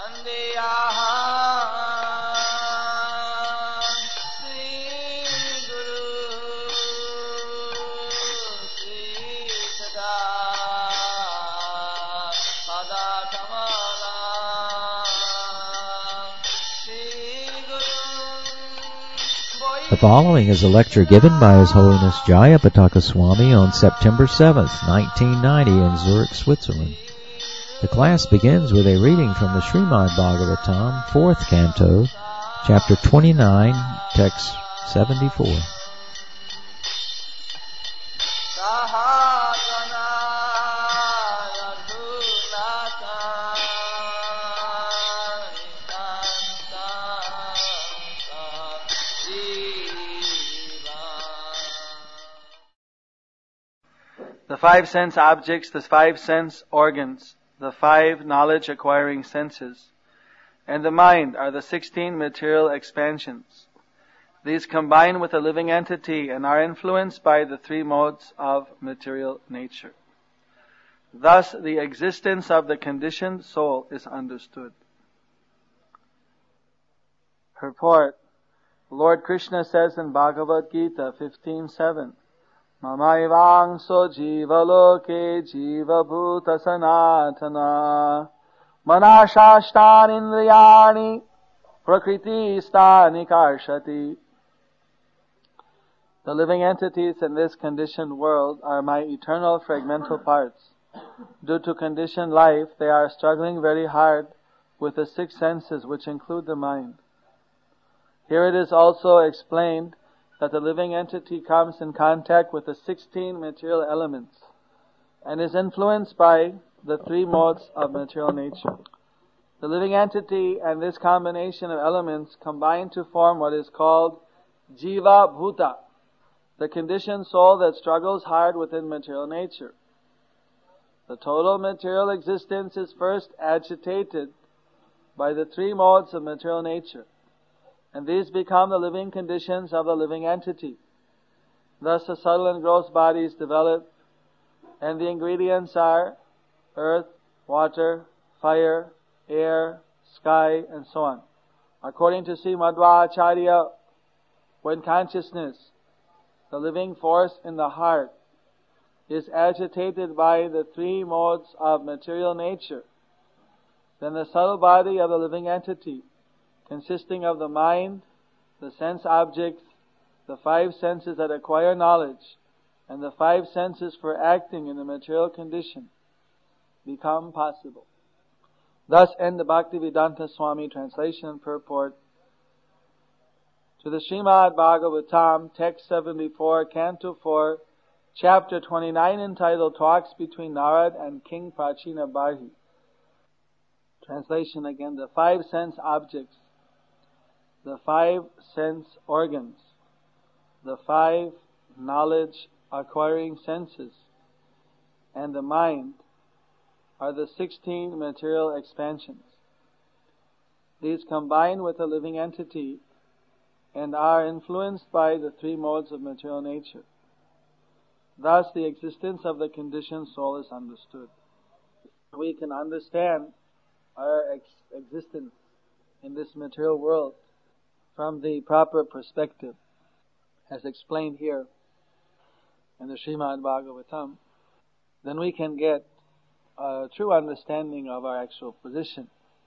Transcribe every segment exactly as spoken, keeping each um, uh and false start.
The following is a lecture given by His Holiness Jayapataka Swami on September seventh, nineteen ninety in Zurich, Switzerland. The class begins with a reading from the Srimad Bhagavatam, fourth canto, chapter twenty-nine, text seventy-four. The five sense objects, the five sense organs, the five knowledge-acquiring senses, and the mind are the sixteen material expansions. These combine with a living entity and are influenced by the three modes of material nature. Thus, the existence of the conditioned soul is understood. Purport. Lord Krishna says in Bhagavad Gita fifteen seven, Mamaivangso jiva loke jiva bhuta sanatana manashashtan indriyani prakriti stani karshati. The living entities in this conditioned world are my eternal fragmental parts. Due to conditioned life, they are struggling very hard with the six senses which include the mind. Here it is also explained that the living entity comes in contact with the sixteen material elements and is influenced by the three modes of material nature. The living entity and this combination of elements combine to form what is called Jiva Bhuta, the conditioned soul that struggles hard within material nature. The total material existence is first agitated by the three modes of material nature, and these become the living conditions of the living entity. Thus the subtle and gross bodies develop, and the ingredients are earth, water, fire, air, sky, and so on. According to Sri Madhvacharya, when consciousness, the living force in the heart, is agitated by the three modes of material nature, then the subtle body of the living entity, consisting of the mind, the sense objects, the five senses that acquire knowledge, and the five senses for acting in the material condition, become possible. Thus end the Bhaktivedanta Swami translation and purport to the Srimad Bhagavatam, text seventy-four, canto four, chapter twenty-nine, entitled Talks Between Narad and King Prachina Barhi. Translation again: the five sense objects, the five sense organs, the five knowledge-acquiring senses, and the mind are the sixteen material expansions. These combine with a living entity and are influenced by the three modes of material nature. Thus, the existence of the conditioned soul is understood. We can understand our ex- existence in this material world from the proper perspective, as explained here in the Srimad Bhagavatam, then we can get a true understanding of our actual position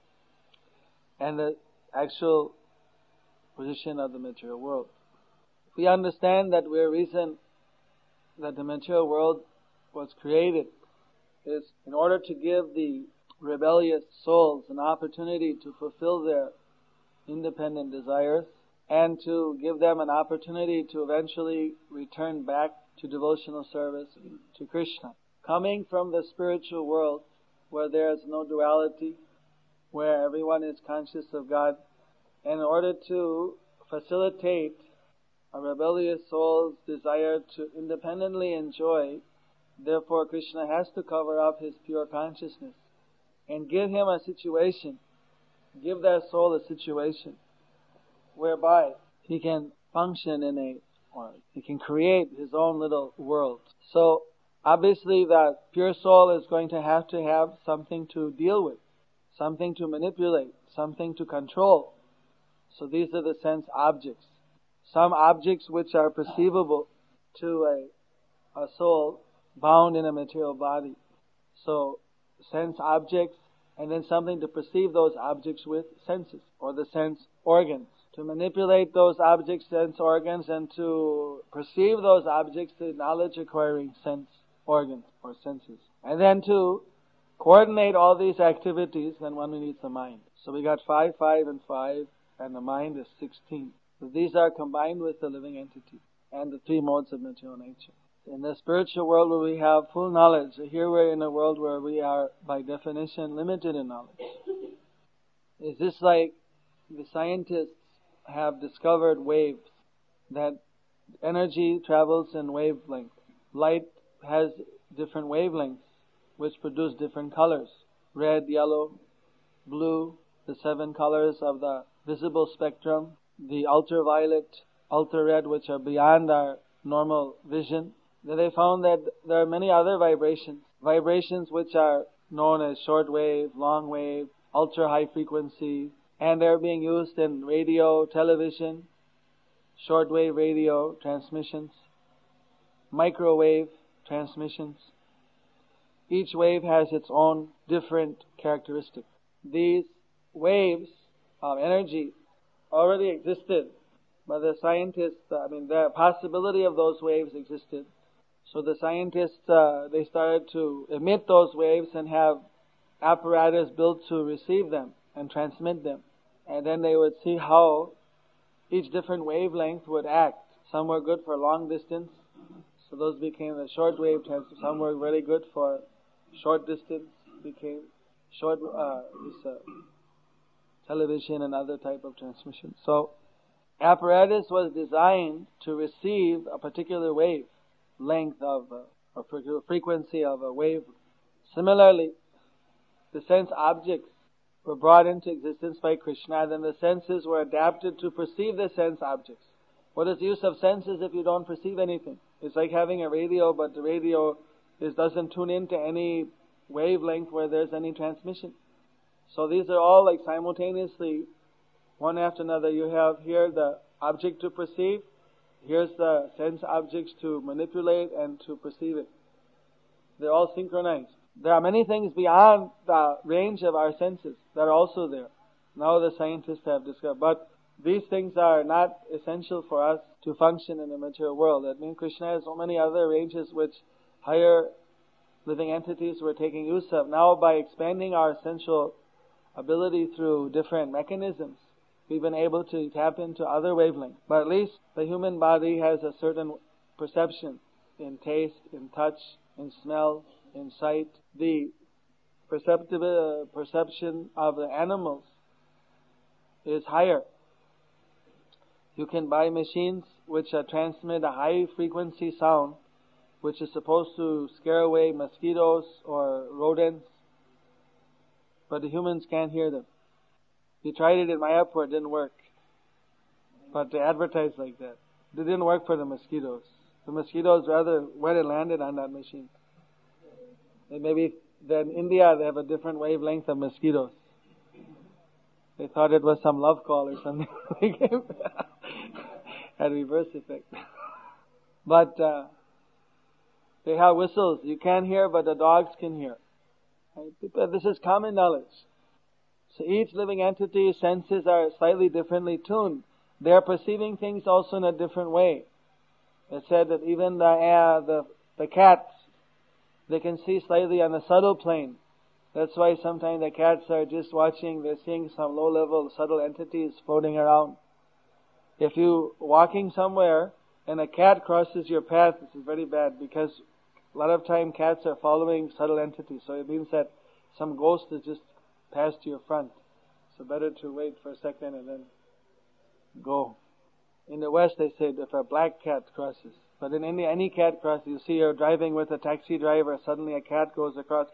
and the actual position of the material world. If we understand that the reason that the material world was created is in order to give the rebellious souls an opportunity to fulfill their independent desires and to give them an opportunity to eventually return back to devotional service to Krishna. Coming from the spiritual world where there is no duality, where everyone is conscious of God, in order to facilitate a rebellious soul's desire to independently enjoy, therefore Krishna has to cover up his pure consciousness and give him a situation, give that soul a situation whereby he can function in a, or he can create his own little world. So obviously that pure soul is going to have to have something to deal with. something to manipulate, something to control. So these are the sense objects. Some objects which are perceivable to a, a soul bound in a material body. So sense objects, and then something to perceive those objects with, senses, or the sense organs. To manipulate those objects, sense organs, and to perceive those objects, the knowledge acquiring sense organs or senses. And then to coordinate all these activities, then one needs the mind. So we got five, five, and five, and the mind is sixteen. So these are combined with the living entity and the three modes of material nature. In the spiritual world where we have full knowledge, here we're in a world where we are, by definition, limited in knowledge. Is this like the scientists have discovered waves, that energy travels in wavelength. Light has different wavelengths which produce different colors. Red, yellow, blue, the seven colors of the visible spectrum, the ultraviolet, ultra-red, which are beyond our normal vision. Then they found that there are many other vibrations. Vibrations which are known as short wave, long wave, ultra-high frequency, and they're being used in radio, television, shortwave radio transmissions, microwave transmissions. Each wave has its own different characteristic. These waves of energy already existed, but the scientists, I mean, the possibility of those waves existed. So the scientists, uh, they started to emit those waves and have apparatus built to receive them and transmit them. And then they would see how each different wavelength would act. Some were good for long distance, so those became the short wave transmission. Some were very good for short distance, became short uh, this, uh, television and other type of transmission. So apparatus was designed to receive a particular wave length of uh, or particular frequency of a wave. Similarly, the sense objects were brought into existence by Krishna, then the senses were adapted to perceive the sense objects. What is the use of senses if you don't perceive anything? It's like having a radio, but the radio is, doesn't tune into any wavelength where there's any transmission. So these are all like simultaneously, one after another. You have here the object to perceive, here's the sense objects to manipulate and to perceive it. They're all synchronized. There are many things beyond the range of our senses that are also there. Now the scientists have discovered. But these things are not essential for us to function in the material world. That means Krishna has so many other ranges which higher living entities were taking use of. Now by expanding our essential ability through different mechanisms, we've been able to tap into other wavelengths. But at least the human body has a certain perception in taste, in touch, in smell, in sight. The perceptive, uh, perception of the animals is higher. You can buy machines which uh, transmit a high frequency sound which is supposed to scare away mosquitoes or rodents, but the humans can't hear them. We tried it in Mayapur, it didn't work. But they advertised like that. It didn't work for the mosquitoes. The mosquitoes rather when it landed on that machine. And maybe then in India they have a different wavelength of mosquitoes. They thought it was some love call or something. Had a reverse effect. But uh, they have whistles. You can't hear, but the dogs can hear. Right? This is common knowledge. So each living entity's senses are slightly differently tuned. They are perceiving things also in a different way. It said that even the uh, the the cats, they can see slightly on a subtle plane. That's why sometimes the cats are just watching, they're seeing some low-level subtle entities floating around. If you walking somewhere and a cat crosses your path, this is very bad because a lot of time cats are following subtle entities. So it means that some ghost has just passed your front. So better to wait for a second and then go. In the West they say if a black cat crosses. But in any, any cat crosses, you see you're driving with a taxi driver, suddenly a cat goes across.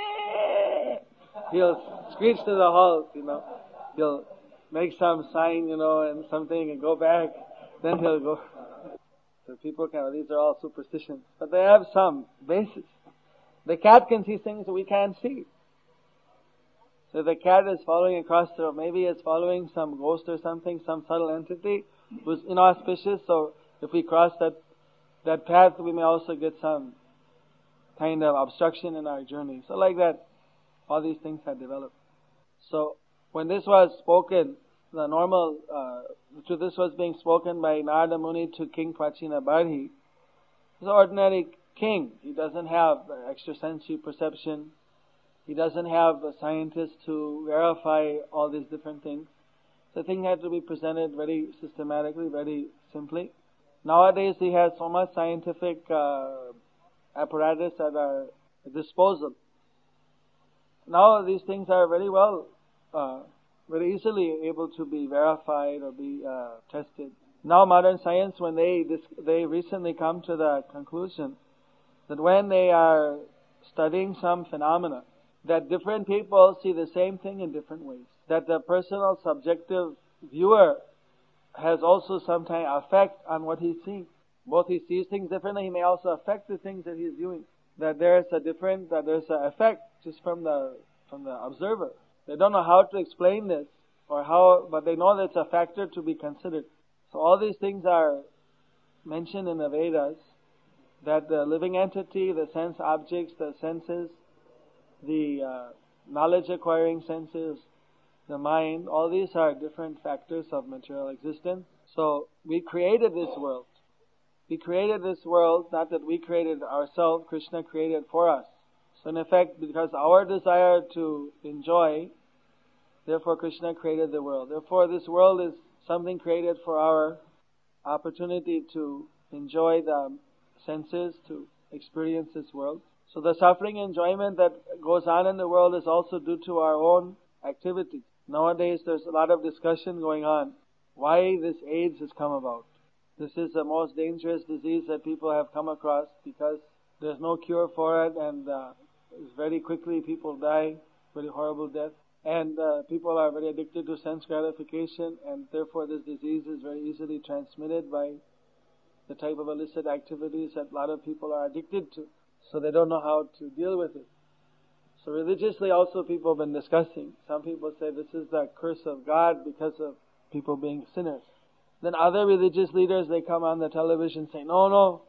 He'll screech to the halt, you know. He'll make some sign, you know, and something and go back. Then he'll go. So people can, these are all superstitions. But they have some basis. The cat can see things that we can't see. So the cat is following across the road. Maybe it's following some ghost or something, some subtle entity who's inauspicious. So if we cross that that path, we may also get some kind of obstruction in our journey. So like that, all these things have developed. So when this was spoken, the normal, uh, to this was being spoken by Narada Muni to King Prachina Barhi. He's an ordinary king. He doesn't have extrasensory perception. He doesn't have a scientist to verify all these different things. So the thing had to be presented very systematically, very simply. Nowadays he has so much scientific uh, apparatus at our disposal. Now these things are very well, uh, very easily able to be verified or be uh, tested. Now modern science, when they they recently come to the conclusion that when they are studying some phenomena, that different people see the same thing in different ways. That the personal subjective viewer has also some kind of effect on what he's seeing. Both he sees things differently, he may also affect the things that he's viewing. That there's a different, that there's an effect just from the from the observer. They don't know how to explain this or how, but they know that it's a factor to be considered. So all these things are mentioned in the Vedas, that the living entity, the sense objects, the senses, the uh, knowledge acquiring senses, the mind, all these are different factors of material existence. So we created this world. We created this world, not that we created ourselves, Krishna created for us. So in effect, because our desire to enjoy, therefore Krishna created the world. Therefore this world is something created for our opportunity to enjoy the senses, to experience this world. So the suffering enjoyment that goes on in the world is also due to our own activities. Nowadays there's a lot of discussion going on why this AIDS has come about. This is the most dangerous disease that people have come across because there's no cure for it, and uh, very quickly people die, very horrible death. And uh, people are very addicted to sense gratification, and therefore this disease is very easily transmitted by the type of illicit activities that a lot of people are addicted to. So they don't know how to deal with it. So religiously also people have been discussing. Some people say this is the curse of God because of people being sinners. Then other religious leaders, they come on the television saying, no, no,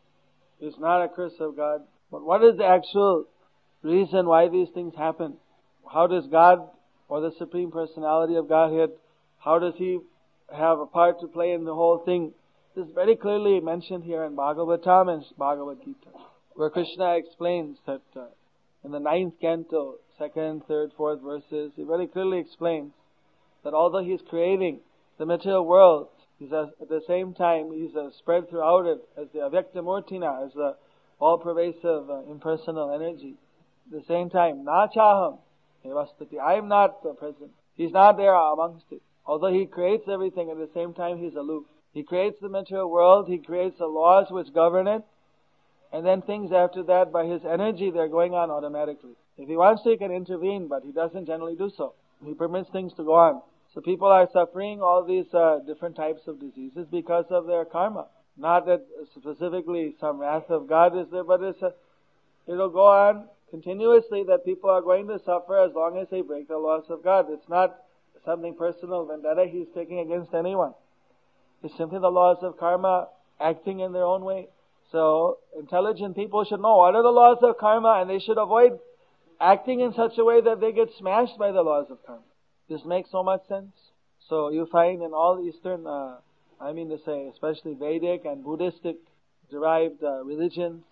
it's not a curse of God. But what is the actual reason why these things happen? How does God, or the Supreme Personality of Godhead, how does He have a part to play in the whole thing? This is very clearly mentioned here in Bhagavatam and Bhagavad Gita, where Krishna explains that uh, in the ninth canto, second, third, fourth verses, He very clearly explains that although He's creating the material world, He's a, at the same time, He's a spread throughout it as the Avyaktamurtina, as the all-pervasive uh, impersonal energy. At the same time, Nachaham Evastati, I am not present. He's not there amongst it. Although He creates everything, at the same time He's aloof. He creates the material world, He creates the laws which govern it, and then things after that, by His energy, they're going on automatically. If He wants to, He can intervene, but He doesn't generally do so. He permits things to go on. So people are suffering all these uh, different types of diseases because of their karma. Not that specifically some wrath of God is there, but it's a, it'll go on continuously that people are going to suffer as long as they break the laws of God. It's not something personal vendetta He's taking against anyone. It's simply the laws of karma acting in their own way. So intelligent people should know what are the laws of karma, and they should avoid acting in such a way that they get smashed by the laws of karma. This makes so much sense. So you find in all Eastern, uh, I mean to say, especially Vedic and Buddhistic derived uh, religions,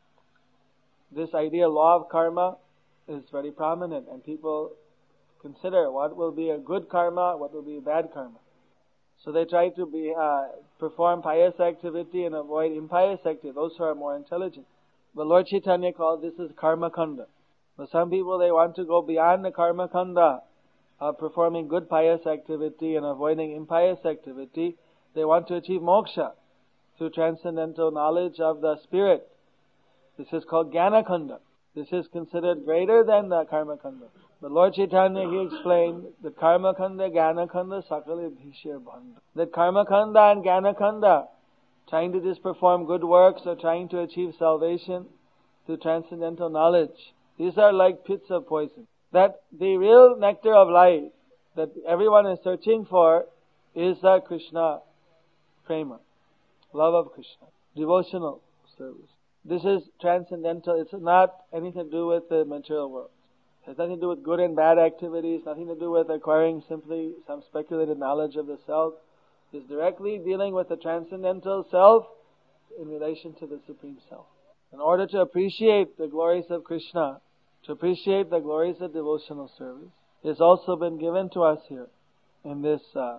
this idea, law of karma, is very prominent, and people consider what will be a good karma, what will be a bad karma. So they try to be uh, perform pious activity and avoid impious activity, those who are more intelligent. But Lord Chaitanya called this as karma kanda. But some people, they want to go beyond the karma kanda of performing good pious activity and avoiding impious activity. They want to achieve moksha through transcendental knowledge of the spirit. This is called Jnana Kanda. This is considered greater than the Karma Kanda. But Lord Chaitanya, He explained that Karma Kanda, Jnana Kanda, Sakale Bhishya Bhanda. That Karma Kanda and Jnana Kanda, trying to just perform good works or trying to achieve salvation through transcendental knowledge, these are like pits of poison. that the real nectar of life that everyone is searching for is the Krishna prema, love of Krishna, devotional service. This is transcendental. It's not anything to do with the material world. It has nothing to do with good and bad activities, nothing to do with acquiring simply some speculated knowledge of the self. It's directly dealing with the transcendental self in relation to the Supreme Self. In order to appreciate the glories of Krishna, to appreciate the glories of devotional service, it's also been given to us here in this uh,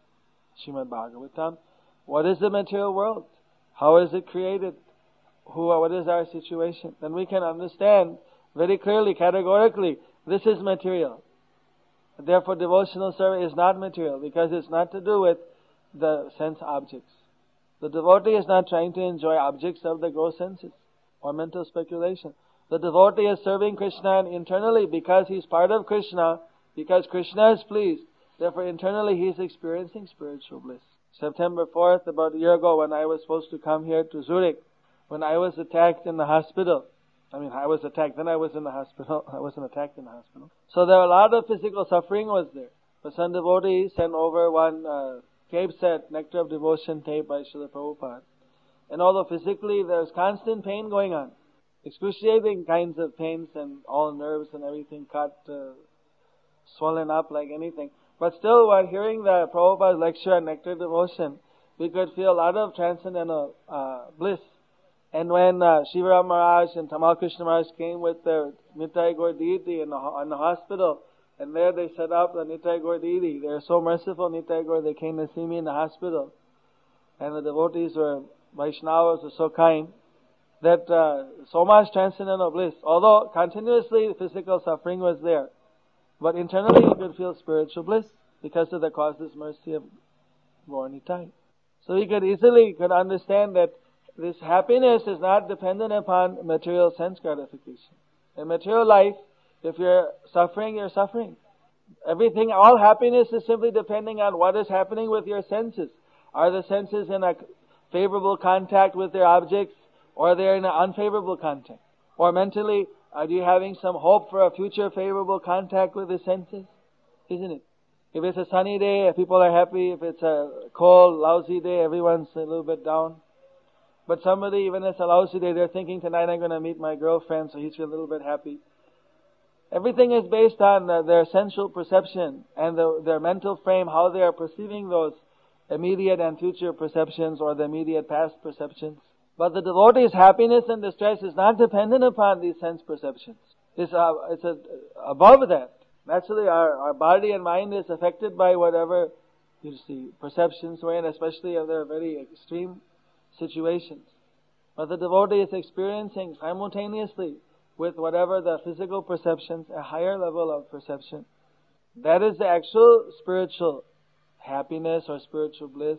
Srimad Bhagavatam. What is the material world? How is it created? Who? What is our situation? Then we can understand very clearly, categorically, this is material. Therefore, devotional service is not material because it's not to do with the sense objects. The devotee is not trying to enjoy objects of the gross senses or mental speculation. The devotee is serving Krishna internally because he's part of Krishna, because Krishna is pleased. Therefore, internally he is experiencing spiritual bliss. September fourth, about a year ago, when I was supposed to come here to Zurich, when I was attacked in the hospital, I mean, I was attacked, then I was in the hospital. I wasn't attacked in the hospital. So there were a lot of physical suffering was there. But some devotees sent over one uh, tape set, Nectar of Devotion tape by Srila Prabhupada. And although physically there was constant pain going on, excruciating kinds of pains and all nerves and everything cut, uh, swollen up like anything. But still, while hearing the Prabhupada's lecture on Nectar of Devotion, we could feel a lot of transcendental uh, bliss. And when uh, Shivaram Maharaj and Tamal Krishna Maharaj came with their Nitai Gaur deity in the, in the hospital, and there they set up the Nitai Gaur deity. They were so merciful, Nitai Gaur, they came to see me in the hospital. And the devotees were, Vaishnavas were so kind, that uh, so much transcendental bliss. Although continuously physical suffering was there, but internally you could feel spiritual bliss because of the causeless mercy of Gaur Nitai. So we could easily could understand that this happiness is not dependent upon material sense gratification. In material life, if you're suffering, you're suffering. Everything, all happiness is simply depending on what is happening with your senses. Are the senses in a favorable contact with their objects, or they're in an unfavorable contact? Or mentally, are you having some hope for a future favorable contact with the senses? Isn't it? If it's a sunny day, people are happy. If it's a cold, lousy day, everyone's a little bit down. But somebody, even if it's a lousy day, they're thinking, tonight I'm going to meet my girlfriend, so he's a little bit happy. Everything is based on uh, their sensual perception and the, their mental frame, how they are perceiving those immediate and future perceptions or the immediate past perceptions. But the devotee's happiness and distress is not dependent upon these sense perceptions. It's, uh, it's uh, above that. Naturally, our, our body and mind is affected by whatever, you see, perceptions we're in, especially if they're very extreme situations. But the devotee is experiencing simultaneously with whatever the physical perceptions, a higher level of perception. That is the actual spiritual happiness or spiritual bliss.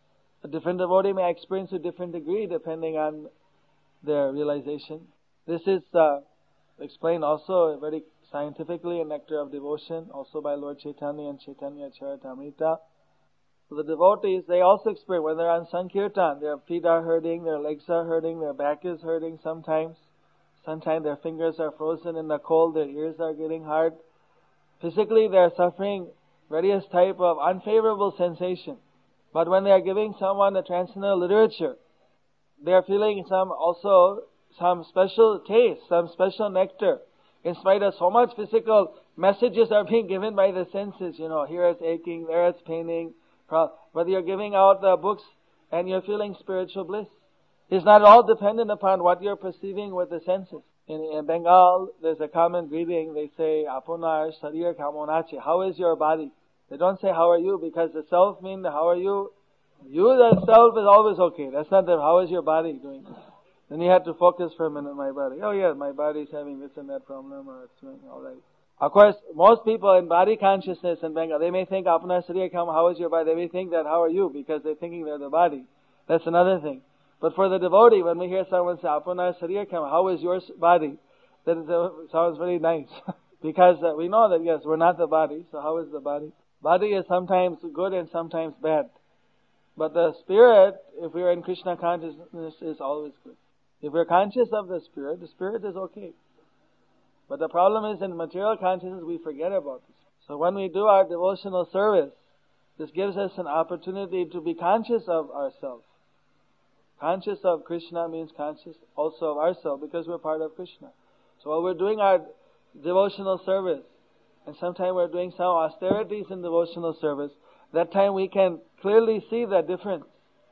A different devotee may experience to a different degree depending on their realization. This is uh, explained also very scientifically in Nectar of Devotion, also by Lord Chaitanya and Chaitanya Charitamrita. So the devotees, they also experience, when they're on Sankirtan, their feet are hurting, their legs are hurting, their back is hurting sometimes. Sometimes their fingers are frozen in the cold, their ears are getting hard. Physically, they are suffering various type of unfavorable sensation. But when they are giving someone the transcendental literature, they are feeling some also some special taste, some special nectar. In spite of so much physical messages are being given by the senses, you know, here it's aching, there it's paining. But you're giving out the books and you're feeling spiritual bliss. It's not all dependent upon what you're perceiving with the senses. In, in Bengal, there's a common greeting. They say, Apunar Sharir Kamonache. How is your body? They don't say, how are you? Because the self means, how are you? You, the self, is always okay. That's not the, how is your body doing? Then you have to focus for a minute, my body. Oh yeah, my body's having this and that problem, or it's doing alright. Of course, most people in body consciousness in Bengal, they may think, Apna Sariya Kam, how is your body? They may think that, how are you? Because they're thinking they're the body. That's another thing. But for the devotee, when we hear someone say, Apna Sariya Kam, how is your body? That is, uh, sounds very nice. Because uh, we know that, yes, we're not the body, so how is the body? Body is sometimes good and sometimes bad. But the spirit, if we are in Krishna consciousness, is always good. If we're conscious of the spirit, the spirit is okay. But the problem is in material consciousness we forget about this. So when we do our devotional service, this gives us an opportunity to be conscious of ourselves. Conscious of Krishna means conscious also of ourselves because we're part of Krishna. So while we're doing our devotional service, and sometimes we're doing some austerities in devotional service, that time we can clearly see the difference.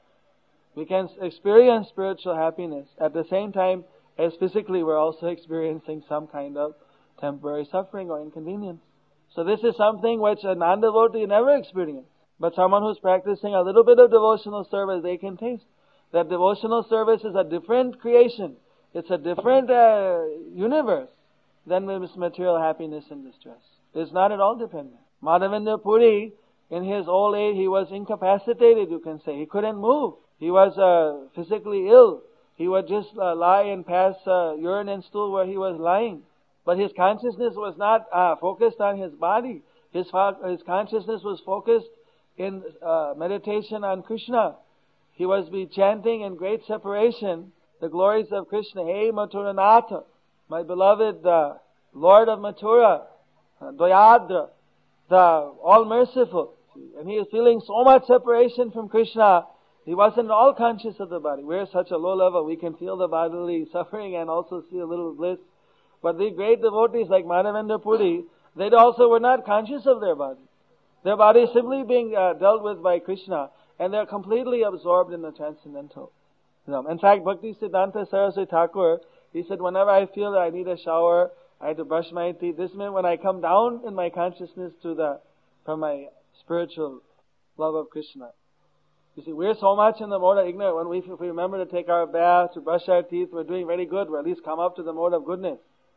We can experience spiritual happiness at the same time as physically we're also experiencing some kind of temporary suffering or inconvenience. So this is something which a non-devotee never experienced. But someone who's practicing a little bit of devotional service, they can taste that devotional service is a different creation. It's a different uh, universe than this material happiness and distress. It's not at all dependent. Madhavendra Puri, in his old age, he was incapacitated, you can say. He couldn't move. He was uh, physically ill. He would just uh, lie and pass uh, urine and stool where he was lying. But his consciousness was not uh, focused on his body. His, his consciousness was focused in uh, meditation on Krishna. He was be chanting in great separation the glories of Krishna. Hey Mathuranatha, my beloved uh, Lord of Mathura, uh, Dayadra, the all-merciful. And he is feeling so much separation from Krishna, he wasn't at all conscious of the body. We're such a low level, we can feel the bodily suffering and also see a little bliss. But the great devotees like Madhavendra Puri, they also were not conscious of their body. Their body is simply being uh, dealt with by Krishna, and they're completely absorbed in the transcendental. You know, in fact, Bhaktisiddhanta Saraswati Thakur, he said, whenever I feel that I need a shower, I have to brush my teeth. This meant when I come down in my consciousness to the, from my spiritual love of Krishna. You see, we're so much in the mode of ignorance. When we, if we remember to take our bath, to brush our teeth, we're doing very good. We at least come up to the mode of goodness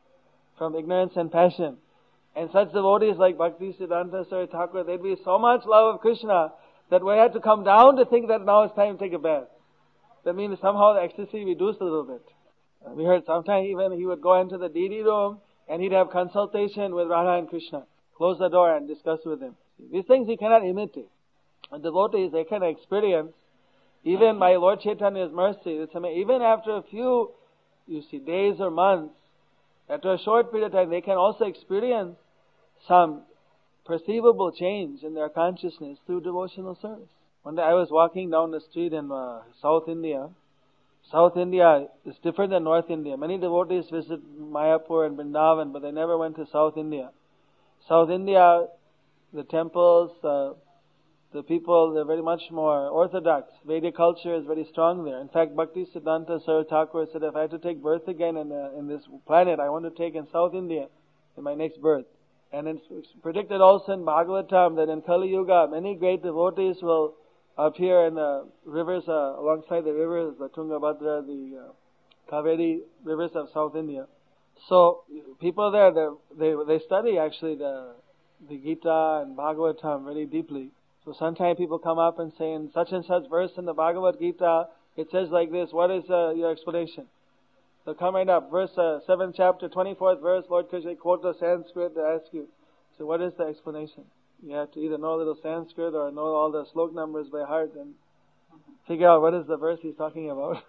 from ignorance and passion. And such devotees like Bhaktisiddhanta Saraswati Thakur, they'd be so much love of Krishna that we had to come down to think that now it's time to take a bath. That means somehow the ecstasy reduced a little bit. Uh, we heard sometimes even he would go into the deity room and he'd have consultation with Radha and Krishna. Close the door and discuss with him. These things you cannot imitate. And devotees, they can experience, even by Lord Chaitanya's mercy, it's amazing. Even after a few, you see, days or months, after a short period of time, they can also experience some perceivable change in their consciousness through devotional service. One day I was walking down the street in uh, South India. South India is different than North India. Many devotees visit Mayapur and Vrindavan, but they never went to South India. South India, the temples, uh, the people, they're very much more orthodox. Vedic culture is very strong there. In fact, Bhaktisiddhanta Saraswati Thakur said, if I had to take birth again in, uh, in this planet, I want to take in South India in my next birth. And it's predicted also in Bhagavatam that in Kali Yuga, many great devotees will appear in the rivers, uh, alongside the rivers, the Tungabhadra, the uh, Kaveri rivers of South India. So, people there, they they study actually the the Gita and Bhagavatam very deeply. So sometimes people come up and say, in such and such verse in the Bhagavad Gita, it says like this, what is uh, your explanation? So come right up, verse uh, seventh chapter, twenty-fourth verse, Lord Krishna quote the Sanskrit to ask you. So what is the explanation? You have to either know a little Sanskrit or know all the slok numbers by heart and figure out what is the verse he's talking about.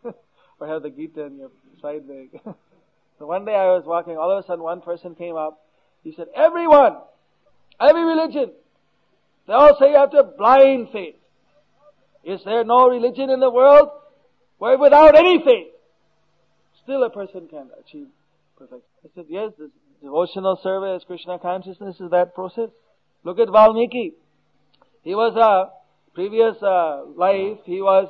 Or have the Gita in your side bag. So one day I was walking, all of a sudden one person came up, he said, everyone, every religion, they all say you have to have blind faith. Is there no religion in the world where without any faith, still a person can achieve perfection? I said, yes, this devotional service, Krishna consciousness is that process. Look at Valmiki. He was a previous uh, life, he was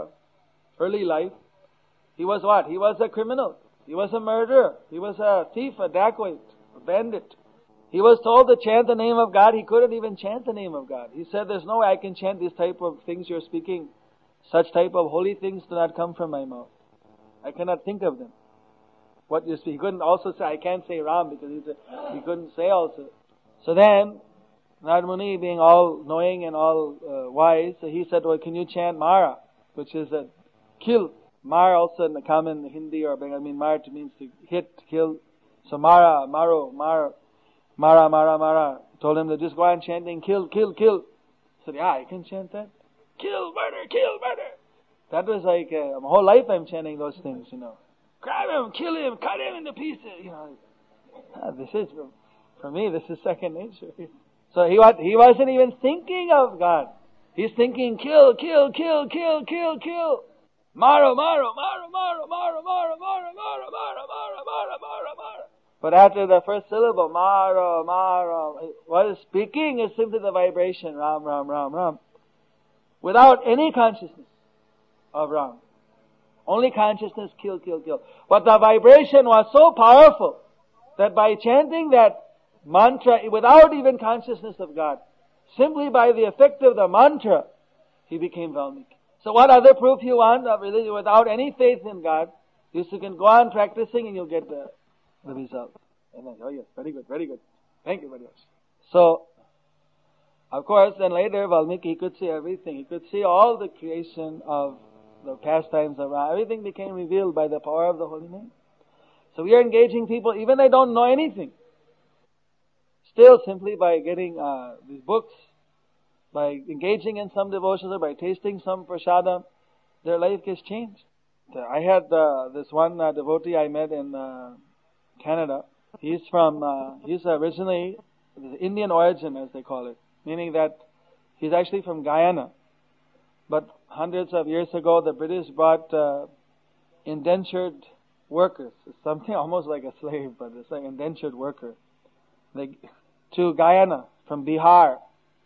uh, early life. He was what? He was a criminal. He was a murderer. He was a thief, a dacoit, a bandit. He was told to chant the name of God. He couldn't even chant the name of God. He said, there's no way I can chant this type of things you're speaking. Such type of holy things do not come from my mouth. I cannot think of them. What you speak. He couldn't also say, I can't say Ram because he, said, he couldn't say also. So then, Narad Muni being all knowing and all uh, wise, so he said, well, can you chant Mara, which is a kill. Mara also in the common Hindi or Bengali, I mean Mara means to hit, kill. So Mara, Maro, Mara. Mara, Mara, Mara. Told him to just go on chanting, kill, kill, kill. He said, yeah, I can chant that. Kill, murder, kill, murder. That was like, uh, my whole life I'm chanting those things, you know. Grab him, kill him, cut him into pieces, you know. Uh, this is, for me, this is second nature. So he, was, he wasn't even thinking of God. He's thinking, kill, kill, kill, kill, kill, kill. Maro, maro, maro, maro, maro, maro, maro, maro, maro, maro, maro, maro, maro. But after the first syllable, maro, maro, what is speaking is simply the vibration, Ram, Ram, Ram, Ram. Without any consciousness of Ram. Only consciousness, kill, kill, kill. But the vibration was so powerful that by chanting that mantra without even consciousness of God, simply by the effect of the mantra, he became Valmiki. So what other proof you want of religion without any faith in God? You can go on practicing and you'll get the, the result. And then, oh yes, very good, very good. Thank you very much. So, of course, then later Valmiki, he could see everything. He could see all the creation of the pastimes of Ram. Everything became revealed by the power of the holy name. So we are engaging people, even they don't know anything. Still, simply by getting uh, these books, by engaging in some devotions or by tasting some prasadam, their life gets changed. I had uh, this one uh, devotee I met in uh, Canada. He's from, uh, he's originally Indian origin, as they call it, meaning that he's actually from Guyana. But hundreds of years ago, the British brought uh, indentured workers. It's something almost like a slave, but it's like indentured worker. They, to Guyana from Bihar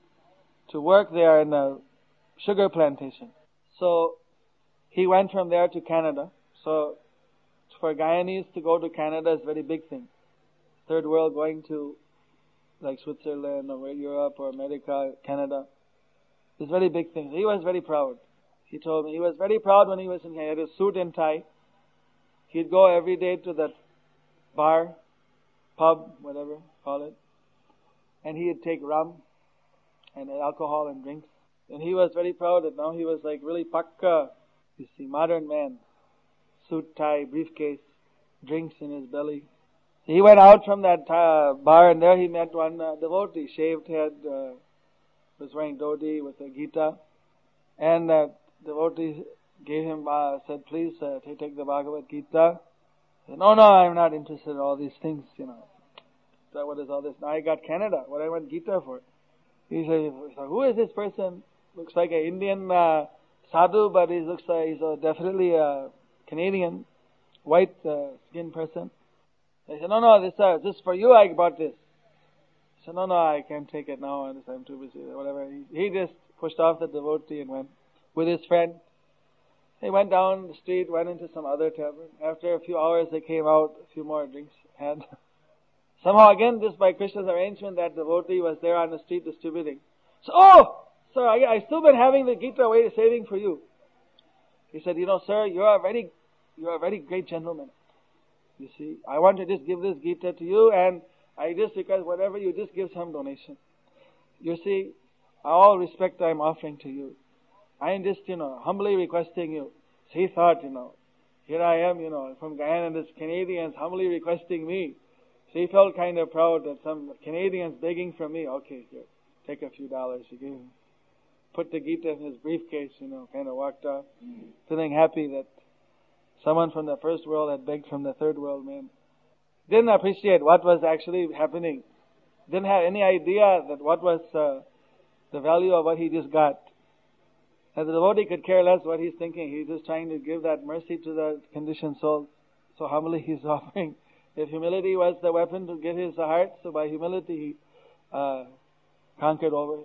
to work there in a sugar plantation. So he went from there to Canada. So for Guyanese to go to Canada is a very big thing. Third world going to like Switzerland or Europe or America, Canada. It's a very big thing. He was very proud. He told me he was very proud when he was in Canada. He had a suit and tie. He'd go every day to that bar, pub, whatever, call it. And he'd take rum and alcohol and drinks. And he was very proud that now he was like really pakka, you see, modern man. Suit, tie, briefcase, drinks in his belly. He went out from that uh, bar and there he met one uh, devotee, shaved head, uh, was wearing dhoti with a Gita. And that devotee gave him, uh, said, please uh, take the Bhagavad Gita. He said, no, no, I'm not interested in all these things, you know. So what is all this? Now I got Canada. What I want Gita for? He said, who is this person? Looks like an Indian uh, sadhu, but he looks like he's uh, definitely a Canadian, white uh, skinned person. I said, no, no, this uh, just for you I bought this. He said, no, no, I can't take it now, I'm too busy, whatever. He, he just pushed off the devotee and went with his friend. They went down the street, went into some other tavern. After a few hours they came out, a few more drinks had. Somehow again, just by Krishna's arrangement, that devotee was there on the street distributing. So, oh, sir, I, I still been having the Gita waiting, saving for you. He said, you know, sir, you are a very, you are a very great gentleman. You see, I want to just give this Gita to you, and I just, because whatever you just give some donation. You see, all respect I'm offering to you. I am just, you know, humbly requesting you. So he thought, you know, here I am, you know, from Guyana, and this Canadians humbly requesting me. So he felt kind of proud that some Canadians begging from me. Okay, here, take a few dollars. He gave him, put the Gita in his briefcase, you know, kind of walked off, feeling happy that someone from the first world had begged from the third world man. Didn't appreciate what was actually happening. Didn't have any idea that what was uh, the value of what he just got. And the devotee could care less what he's thinking. He's just trying to give that mercy to the conditioned soul. So humbly he's offering. If humility was the weapon to get his heart, so by humility he uh, conquered over it.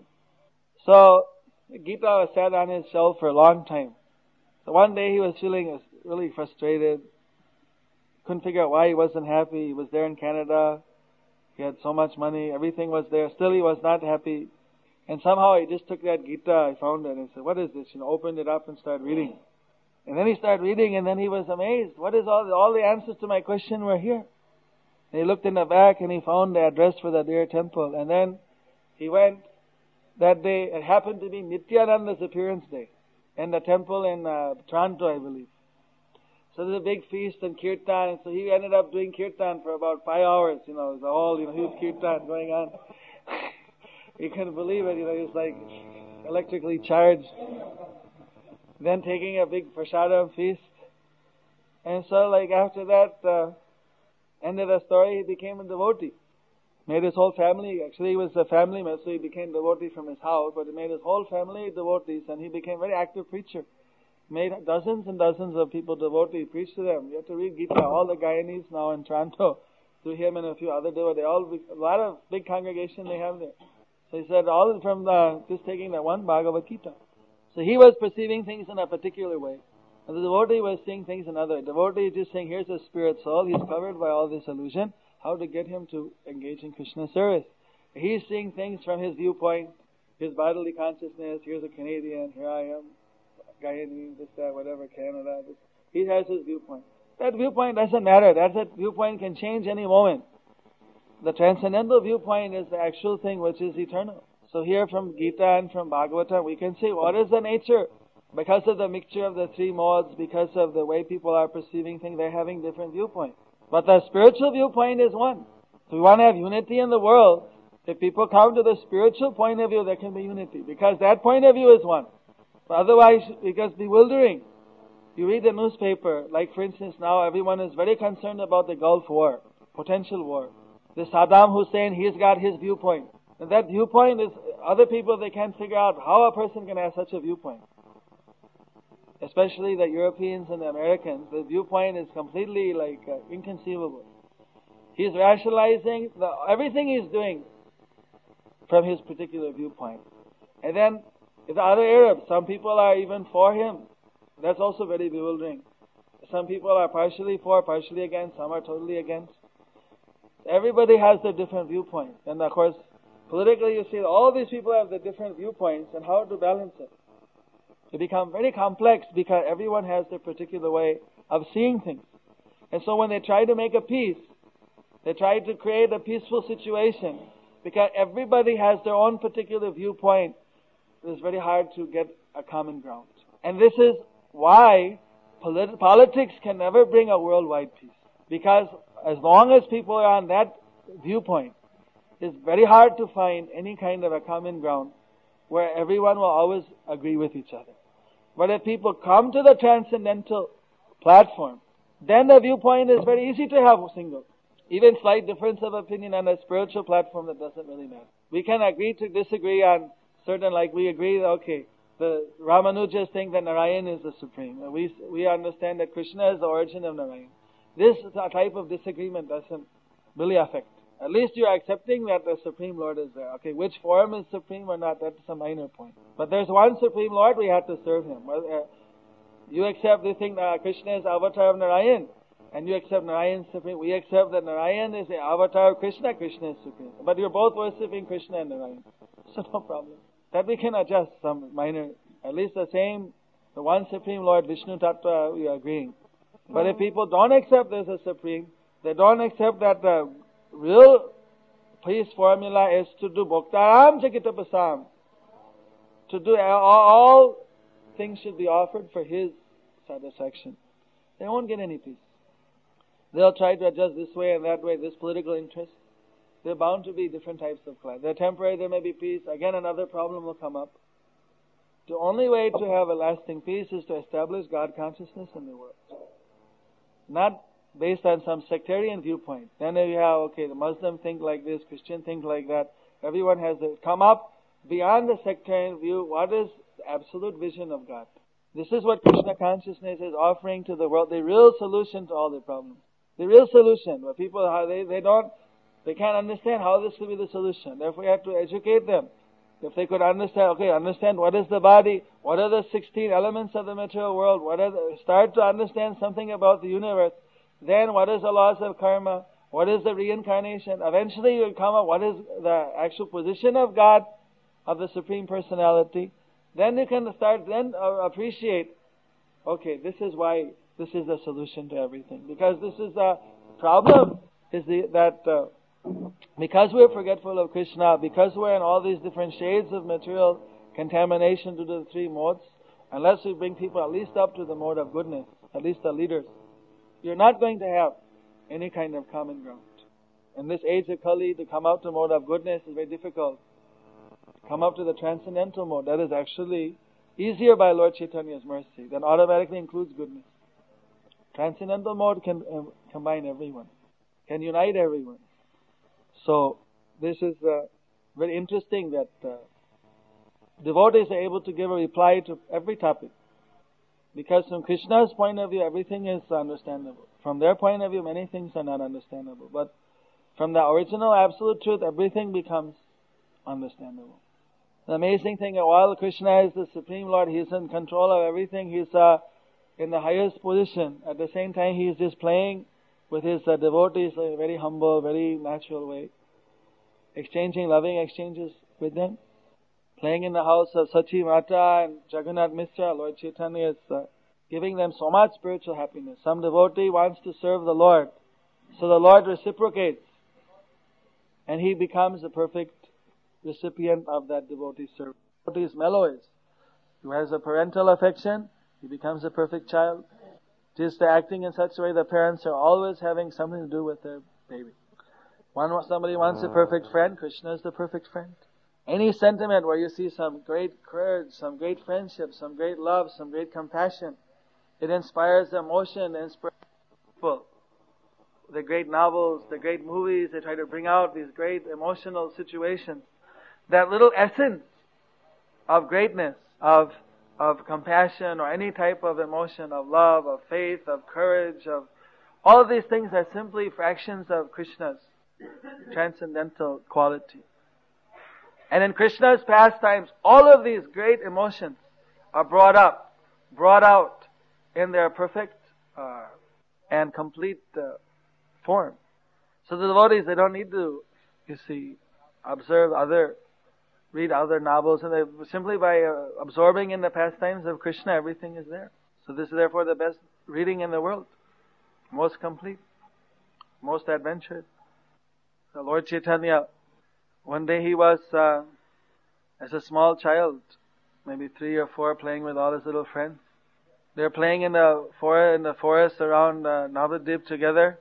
So Gita was sat on his shelf for a long time. So one day he was feeling really frustrated. Couldn't figure out why he wasn't happy. He was there in Canada. He had so much money. Everything was there. Still he was not happy. And somehow he just took that Gita, I found it, and said, what is this? You know, opened it up and started reading. And then he started reading, and then he was amazed. What is all, all the answers to my question were here. And he looked in the back, and he found the address for the dear temple. And then he went that day. It happened to be Nityananda's appearance day. In the temple in uh, Toronto, I believe. So there's a big feast and kirtan. And so he ended up doing kirtan for about five hours. You know, it was a whole, you know, huge kirtan going on. You couldn't believe it, you know, he was like electrically charged. Then taking a big prasadam feast. And so like after that, uh, End of the story, he became a devotee. Made his whole family, actually he was a family man, so he became devotee from his house, but he made his whole family devotees, and he became a very active preacher. Made dozens and dozens of people devotees, preached to them. You have to read Gita, all the Gayanis now in Toronto, through him and a few other devotees, all, a lot of big congregation they have there. So he said, all from the, just taking that one Bhagavad Gita. So he was perceiving things in a particular way. And the devotee was seeing things another. The devotee is just saying, here's a spirit soul, he's covered by all this illusion. How to get him to engage in Krishna service. He's seeing things from his viewpoint, his bodily consciousness. Here's a Canadian, here I am, Guyane, this, that, whatever, Canada. This. He has his viewpoint. That viewpoint doesn't matter. That, that viewpoint can change any moment. The transcendental viewpoint is the actual thing which is eternal. So here from Gita and from Bhagavata, we can see what is the nature. Because of the mixture of the three modes, because of the way people are perceiving things, they're having different viewpoints. But the spiritual viewpoint is one. If we want to have unity in the world, if people come to the spiritual point of view, there can be unity. Because that point of view is one. But otherwise, it gets bewildering. You read the newspaper, like for instance now, everyone is very concerned about the Gulf War, potential war. The Saddam Hussein, he's got his viewpoint. And that viewpoint is, other people, they can't figure out how a person can have such a viewpoint. Especially the Europeans and the Americans, the viewpoint is completely like uh, inconceivable. He's rationalizing the, everything he's doing from his particular viewpoint. And then the other Arabs, some people are even for him. That's also very bewildering. Some people are partially for, partially against, some are totally against. Everybody has their different viewpoints. And of course, politically you see all these people have their different viewpoints and how to balance it. It becomes very complex because everyone has their particular way of seeing things. And so when they try to make a peace, they try to create a peaceful situation because everybody has their own particular viewpoint. It's very hard to get a common ground. And this is why polit- politics can never bring a worldwide peace. Because as long as people are on that viewpoint, it's very hard to find any kind of a common ground where everyone will always agree with each other. But if people come to the transcendental platform, then the viewpoint is very easy to have a single. Even slight difference of opinion on a spiritual platform, that doesn't really matter. We can agree to disagree on certain, like we agree, okay, the Ramanujas think that Narayan is the supreme. And we, we understand that Krishna is the origin of Narayan. This type of disagreement doesn't really affect. At least you are accepting that the Supreme Lord is there. Okay, which form is supreme or not, that's a minor point. But there's one Supreme Lord, we have to serve Him. Well, uh, you accept the thing that Krishna is avatar of Narayan, and you accept Narayan is supreme. We accept that Narayan is the avatar of Krishna, Krishna is supreme. But you're both worshipping Krishna and Narayan. So no problem. That we can adjust some minor, at least the same, the one Supreme Lord, Vishnu Tattva, we are agreeing. But if people don't accept there's a Supreme, they don't accept that the real peace formula is to do Bhoktaram Chakitapasam. To do all, all things should be offered for His satisfaction. They won't get any peace. They'll try to adjust this way and that way, this political interest. There are bound to be different types of class. They're temporary, there may be peace. Again, another problem will come up. The only way to have a lasting peace is to establish God consciousness in the world. Not based on some sectarian viewpoint. Then you have, okay, the Muslim think like this, Christian think like that. Everyone has to come up beyond the sectarian view. What is the absolute vision of God? This is what Krishna consciousness is offering to the world. The real solution to all the problems. The real solution. Where people, they, they don't, they can't understand how this will be the solution. Therefore you have to educate them. If they could understand, okay, understand what is the body, what are the sixteen elements of the material world, what are the, start to understand something about the universe, then what is the laws of karma, what is the reincarnation, eventually you will come up what is the actual position of God, of the Supreme Personality, then you can start, then uh, appreciate, okay, this is why, this is the solution to everything. Because this is the problem, is the, that, uh, because we're forgetful of Krishna, because we're in all these different shades of material contamination due to the three modes, unless we bring people at least up to the mode of goodness, at least the leaders, you're not going to have any kind of common ground. In this age of Kali, to come out to the mode of goodness is very difficult. Come up to the transcendental mode, that is actually easier by Lord Chaitanya's mercy, that automatically includes goodness. Transcendental mode can uh, combine everyone. can unite everyone. So this is uh, very interesting that uh, devotees are able to give a reply to every topic. Because from Krishna's point of view, everything is understandable. From their point of view, many things are not understandable. But from the original absolute truth, everything becomes understandable. The amazing thing, while Krishna is the Supreme Lord, He is in control of everything. He is uh, in the highest position. At the same time, He is just playing with His uh, devotees in a very humble, very natural way. Exchanging loving exchanges with them. Playing in the house of Sachi Mata and Jagannath Mishra, Lord Chaitanya is uh, giving them so much spiritual happiness. Some devotee wants to serve the Lord, so the Lord reciprocates, and he becomes a perfect recipient of that devotee's service. Devotee's mellow is, who has a parental affection, he becomes a perfect child. Just acting in such a way, the parents are always having something to do with their baby. One, somebody wants a perfect friend, Krishna is the perfect friend. Any sentiment where you see some great courage, some great friendship, some great love, some great compassion, it inspires emotion, it inspires people. The great novels, the great movies, they try to bring out these great emotional situations. That little essence of greatness, of of compassion or any type of emotion, of love, of faith, of courage, of all of these things are simply fractions of Krishna's transcendental quality. And in Krishna's pastimes, all of these great emotions are brought up, brought out in their perfect uh, and complete uh, form. So the devotees, they don't need to, you see, observe other, read other novels, and they simply by uh, absorbing in the pastimes of Krishna, everything is there. So this is therefore the best reading in the world, most complete, most adventurous. The Lord Chaitanya, one day he was, uh, as a small child, maybe three or four, playing with all his little friends. They were playing in the forest, in the forest around uh, Navadvip together,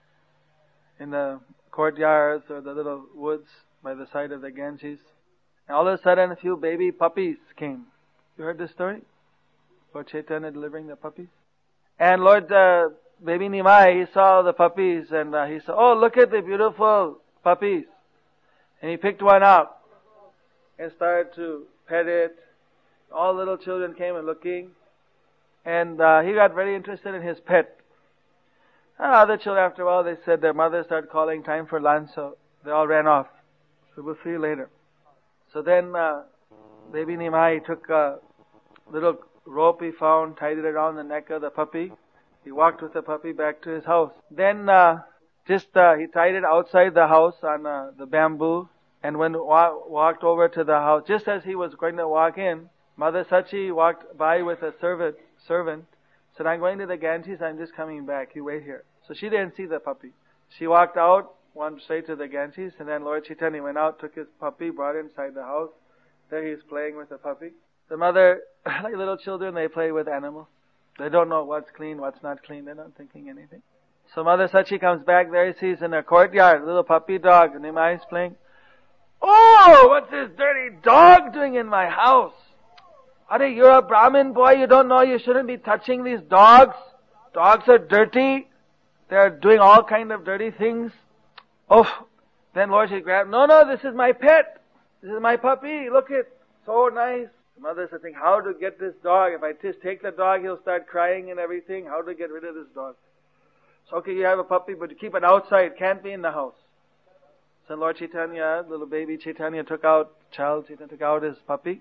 in the courtyards or the little woods by the side of the Ganges. And all of a sudden, a few baby puppies came. You heard this story? Lord Chaitanya delivering the puppies. And Lord, uh, baby Nimai, he saw the puppies and uh, he said, "Oh, look at the beautiful puppies." And he picked one up and started to pet it. All little children came and looking. And uh, he got very interested in his pet. And other children, after a while, they said their mother started calling time for lunch, so they all ran off. So we'll see you later. So then uh, baby Nimai took a little rope he found, tied it around the neck of the puppy. He walked with the puppy back to his house. Then uh, just uh, he tied it outside the house on uh, the bamboo. And when wa- walked over to the house, just as he was going to walk in, Mother Sachi walked by with a servant, servant, said, "I'm going to the Ganges, I'm just coming back, you wait here." So she didn't see the puppy. She walked out, went straight to the Ganges, and then Lord Chaitanya went out, took his puppy, brought it inside the house. There he is playing with the puppy. The mother, like little children, they play with animals. They don't know what's clean, what's not clean, they're not thinking anything. So Mother Sachi comes back, there he sees in a courtyard, a little puppy dog, and Nimai is playing. "Oh, what's this dirty dog doing in my house? Are you're a Brahmin boy, you don't know you shouldn't be touching these dogs. Dogs are dirty. They're doing all kind of dirty things." Oh, then Lord she grabbed, "No, no, this is my pet. This is my puppy. Look it, so nice." The mother said, "Think how to get this dog. If I just take the dog, he'll start crying and everything. How to get rid of this dog?" So, okay, you have a puppy, but you keep it outside. Can't be in the house. So Lord Chaitanya, little baby Chaitanya took out, child Chaitanya took out his puppy.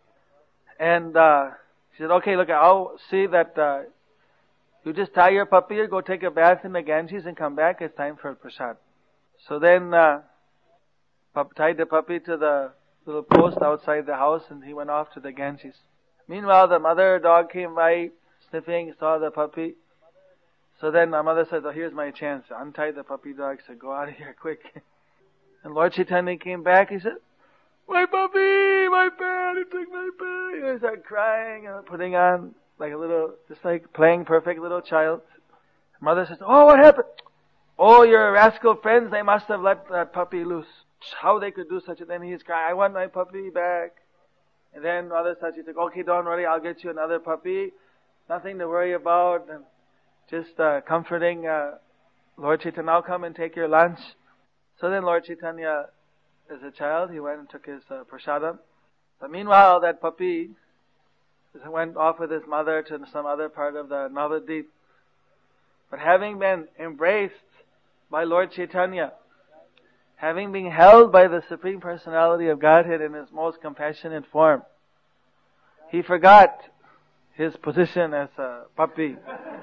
And uh, she said, "Okay, look, I'll see that uh, you just tie your puppy or go take a bath in the Ganges and come back. It's time for prasad." So then uh, pup, tied the puppy to the little post outside the house and he went off to the Ganges. Meanwhile, the mother dog came by, sniffing, saw the puppy. So then my mother said, "Oh, here's my chance." Untie the puppy dog, said, "Go out of here quick." And Lord Chaitanya came back, he said, "My puppy, my pet, he took my pet." And he started crying and putting on like a little, just like playing perfect little child. Mother says, "Oh, what happened?" "Oh, your rascal friends, they must have let that puppy loose. How they could do such a thing." He's crying, "I want my puppy back." And then Mother Sachi said, "Okay, don't worry, I'll get you another puppy. Nothing to worry about." And just uh, comforting uh, Lord Chaitanya, now come and take your lunch. So then Lord Chaitanya, as a child, he went and took his uh, prasadam. But meanwhile, that puppy went off with his mother to some other part of the Navadvip. But having been embraced by Lord Chaitanya, having been held by the Supreme Personality of Godhead in His most compassionate form, he forgot his position as a puppy.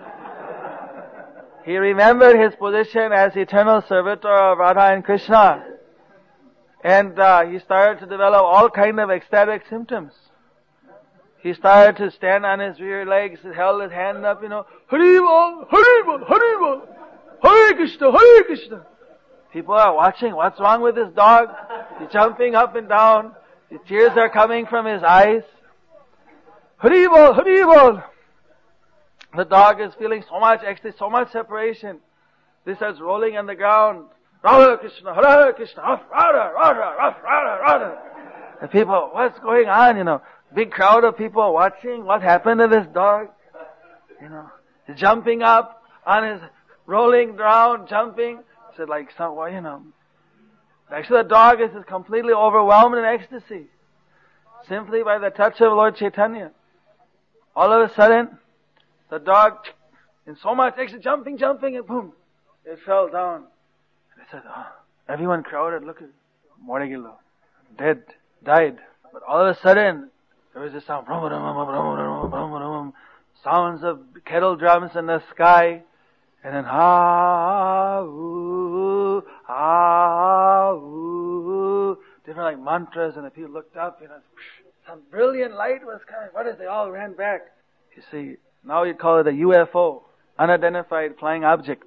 He remembered his position as eternal servitor of Radha and Krishna. And uh, he started to develop all kind of ecstatic symptoms. He started to stand on his rear legs, held his hand up, you know, Hari Bol, Hari Bol, Hari Bol, Hare Krishna, Hare Krishna. People are watching, what's wrong with this dog? He's jumping up and down. The tears are coming from his eyes. Hari Bol, Hari Bol. The dog is feeling so much ecstasy, so much separation. This starts rolling on the ground. Radha Krishna, Hare Krishna, Radha, Radha, Radha, Radha. The people, what's going on, you know? Big crowd of people watching what happened to this dog. You know, he's jumping up on his, rolling down, jumping. So like some, well, you know. Actually the dog is completely overwhelmed in ecstasy. Simply by the touch of Lord Chaitanya. All of a sudden, the dog, in so much ecstasy, jumping, jumping, and boom, it fell down. And I said, oh, everyone crowded, look at Morigillo, dead, died. But all of a sudden, there was a sound, sounds of kettle drums in the sky, and then ha, ooh, ah, ooh, different like mantras, and the people looked up, you know, some brilliant light was coming. What is it? They all ran back. You see, now you'd call it a U F O, unidentified flying object.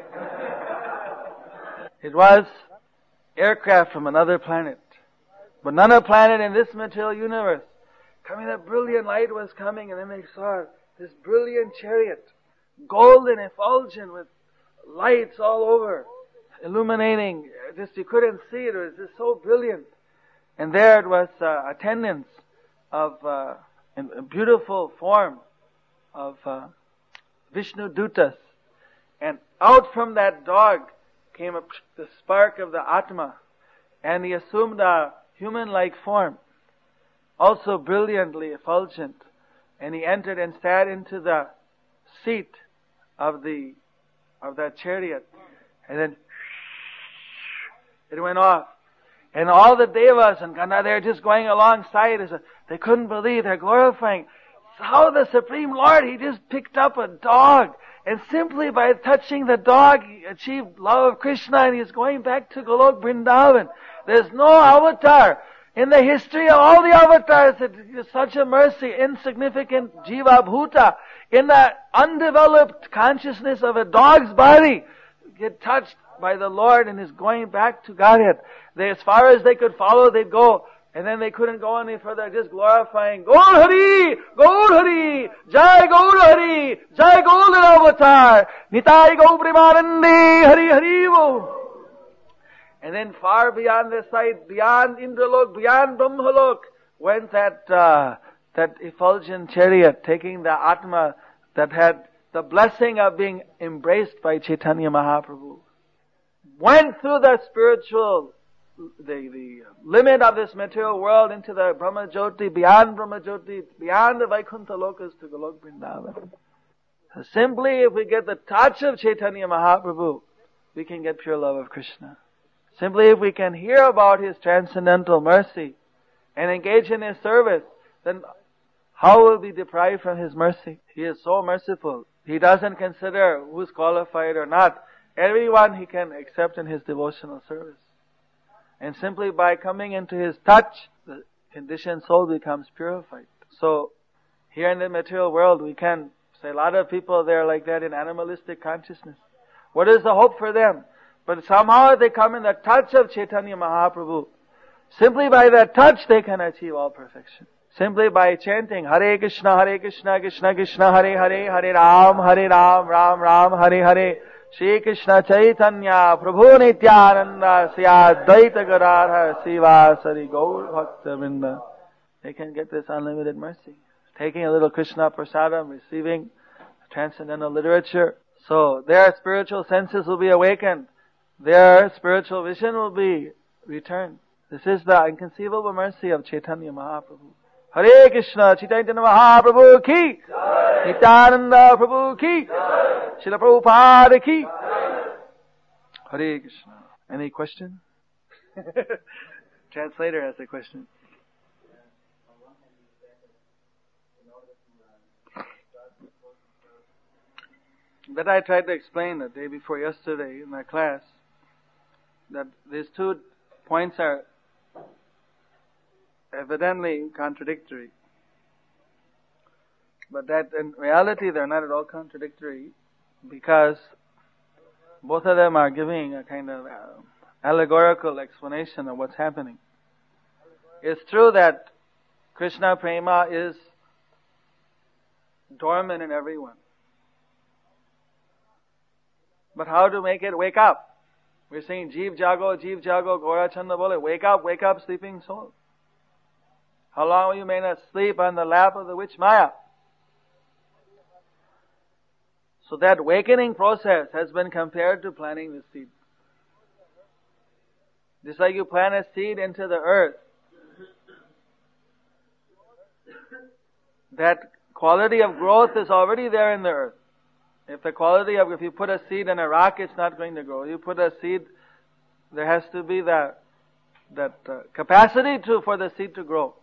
It was aircraft from another planet. But none of planet in this material universe. Coming, that brilliant light was coming, and then they saw this brilliant chariot, golden, effulgent, with lights all over, illuminating. Just you couldn't see it. It was just so brilliant. And there it was uh, attendants of uh, in a beautiful form of uh, Vishnu Dutas. And out from that dog came a, the spark of the Atma. And he assumed a human-like form, also brilliantly effulgent. And he entered and sat into the seat of the of that chariot. And then it went off. And all the devas and Gandharva, they're just going alongside. They couldn't believe, they're glorifying. How the Supreme Lord, He just picked up a dog. And simply by touching the dog, He achieved love of Krishna, and He's going back to Golok Vrindavan. There's no avatar in the history of all the avatars that is such a mercy, insignificant Jiva Bhuta, in the undeveloped consciousness of a dog's body, get touched by the Lord and is going back to Godhead. They, as far as they could follow, they'd go. And then they couldn't go any further, just glorifying, Gaur Hari, Gaur Hari, Jai Gaur Hari, Jai Golden Avatar, Nitai Gaur Premanande, Hari Hari Wo. And then far beyond this side, beyond Indralok, beyond Brahmalok, went that, uh, that effulgent chariot, taking the Atma that had the blessing of being embraced by Chaitanya Mahaprabhu. Went through the spiritual The, the limit of this material world into the Brahma Jyoti, beyond Brahma Jyoti, beyond the Vaikuntha Lokas to Golok Vrindavan. So simply if we get the touch of Chaitanya Mahaprabhu, we can get pure love of Krishna. Simply if we can hear about His transcendental mercy and engage in His service, then how will we be deprived from His mercy? He is so merciful. He doesn't consider who's qualified or not. Everyone He can accept in His devotional service. And simply by coming into His touch, the conditioned soul becomes purified. So, here in the material world, we can say a lot of people, they're like that in animalistic consciousness. What is the hope for them? But somehow they come in the touch of Chaitanya Mahaprabhu. Simply by that touch, they can achieve all perfection. Simply by chanting, Hare Krishna, Hare Krishna, Krishna Krishna, Hare Hare, Hare Ram, Hare Ram, Ram Ram, Hare Hare. Shri Krishna Chaitanya Prabhu Nityananda Sri Advaita Gadadhar Srivasari Gaur Bhakta Vrinda. They can get this unlimited mercy. Taking a little Krishna Prasadam, receiving transcendental literature, So their spiritual senses will be awakened. Their spiritual vision will be returned. This is the inconceivable mercy of Chaitanya Mahaprabhu. Hare Krishna, Chaitanya Mahaprabhu ki, Nityananda Prabhu ki, Srila Prabhupada ki. Hare Krishna. Any question? Translator has a question. That I tried to explain the day before yesterday in my class, that these two points are evidently contradictory. But that in reality they're not at all contradictory, because both of them are giving a kind of uh, allegorical explanation of what's happening. It's true that Krishna Prema is dormant in everyone. But how to make it wake up? We're saying, Jeev Jago, Jeev Jago, Gora Chanda Bole, wake up, wake up, sleeping soul. How long will you may not sleep on the lap of the witch Maya? So that awakening process has been compared to planting the seed. Just like you plant a seed into the earth, that quality of growth is already there in the earth. If the quality of, if you put a seed in a rock, it's not going to grow. You put a seed, there has to be that, that uh, capacity to, for the seed to grow.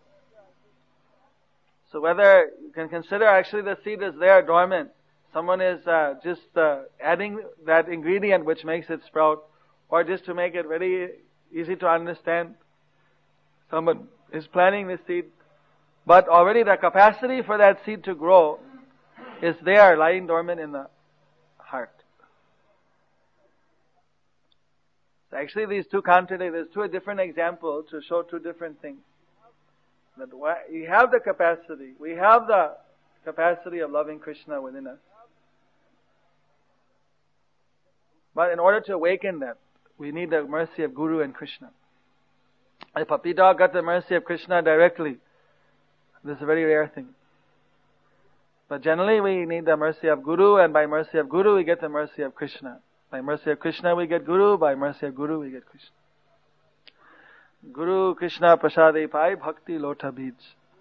So whether you can consider actually the seed is there dormant, someone is uh, just uh, adding that ingredient which makes it sprout, or just to make it very easy to understand, someone is planting the seed, but already the capacity for that seed to grow is there, lying dormant in the heart. So actually these two contradict, there's two different examples to show two different things. That we have the capacity, we have the capacity of loving Krishna within us. But in order to awaken that, we need the mercy of Guru and Krishna. If puppy dog got the mercy of Krishna directly, this is a very rare thing. But generally we need the mercy of Guru, and by mercy of Guru we get the mercy of Krishna. By mercy of Krishna we get Guru, by mercy of Guru we get Krishna. Guru Krishna Prasade Pai Bhakti Lota Bij.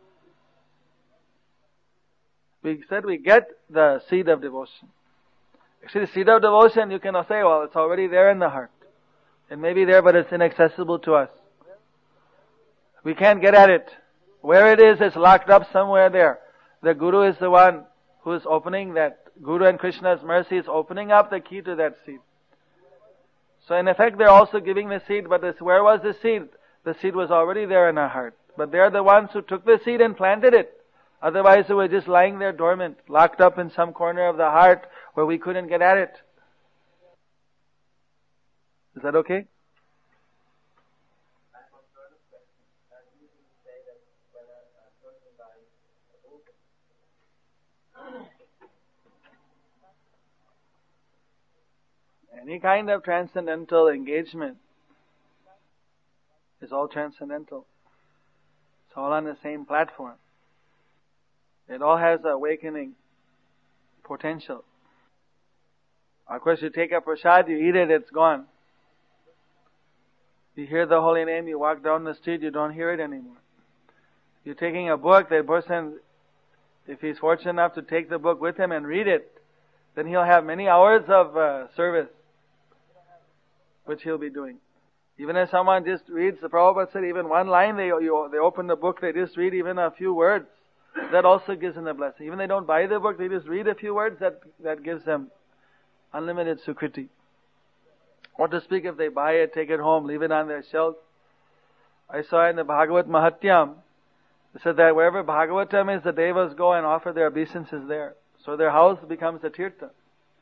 We said we get the seed of devotion. Actually the seed of devotion you cannot say, well, it's already there in the heart. It may be there but it's inaccessible to us. We can't get at it. Where it is, it's locked up somewhere there. The Guru is the one who is opening that. Guru and Krishna's mercy is opening up the key to that seed. So in effect they're also giving the seed, but this, where was the seed? The seed was already there in our heart. But they're the ones who took the seed and planted it. Otherwise it was just lying there dormant, locked up in some corner of the heart where we couldn't get at it. Is that okay? Any kind of transcendental engagement is all transcendental. It's all on the same platform. It all has awakening potential. Of course, you take a prasad, you eat it, it's gone. You hear the holy name, you walk down the street, you don't hear it anymore. You're taking a book, that person, if he's fortunate enough to take the book with him and read it, then he'll have many hours of uh, service, which he'll be doing. Even if someone just reads, the Prabhupada said even one line, they you, they open the book, they just read even a few words. That also gives them a blessing. Even they don't buy the book, they just read a few words, that, that gives them unlimited sukriti. What to speak if they buy it, take it home, leave it on their shelf. I saw in the Bhagavat Mahatyam, it said that wherever Bhagavatam is, the Devas go and offer their obeisances there. So their house becomes a tirtha.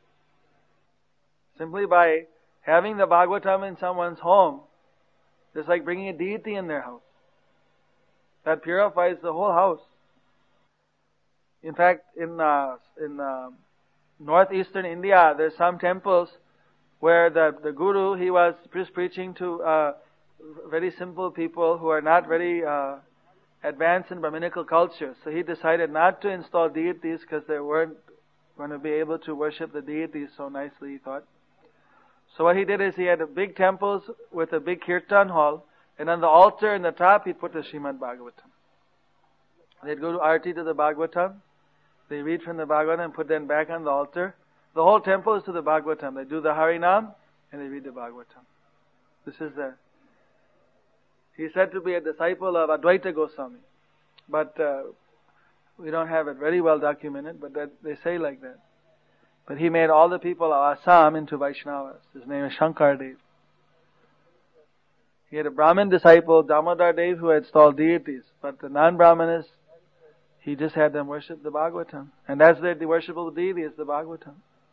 Simply by having the Bhagavatam in someone's home, it's like bringing a deity in their house. That purifies the whole house. In fact, in uh, in uh, northeastern India, there's some temples where the, the Guru, he was just preaching to uh, very simple people who are not very uh, advanced in Brahminical culture. So he decided not to install deities because they weren't going to be able to worship the deities so nicely, he thought. So what he did is he had a big temples with a big kirtan hall, and on the altar in the top he put the Srimad Bhagavatam. They'd go to Arti to the Bhagavatam, they read from the Bhagavatam and put them back on the altar. The whole temple is to the Bhagavatam. They do the Harinam and they read the Bhagavatam. This is the... He's said to be a disciple of Advaita Goswami. But uh, we don't have it very well documented, but that, they say like that. But he made all the people of Assam into Vaishnavas. His name is Shankar Dev. He had a Brahmin disciple, Damodar Dev, who had installed deities. But the non-Brahmanists, he just had them worship the Bhagavatam. And that's their worshipable deity, is the Bhagavatam.